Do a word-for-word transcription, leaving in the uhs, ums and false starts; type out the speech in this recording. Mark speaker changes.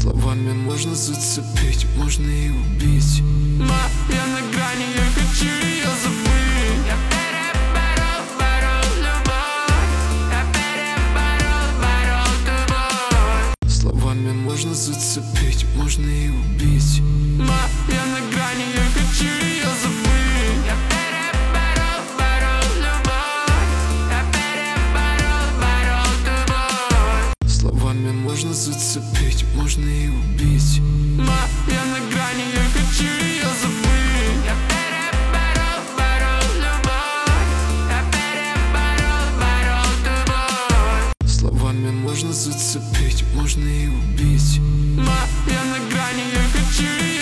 Speaker 1: Словами можно зацепить, можно и убить.
Speaker 2: Но я на грани, я хочу ее забыть. Я переборол, борол любовь. Я переборол, борол ту боль.
Speaker 1: Словами можно зацепить, можно и убить.
Speaker 2: Но я на грани, я хочу ее забыть. Я переборол, борол любовь. Я переборол, борол ту боль.
Speaker 1: Словами можно зацепить, можно и убить.
Speaker 2: Но я на грани, я хочу ее забыть. Я переборол, борол любовь. Я переборол, борол ту боль.
Speaker 1: Словами можно зацепить, можно и убить.
Speaker 2: Но я на грани, я хочу ее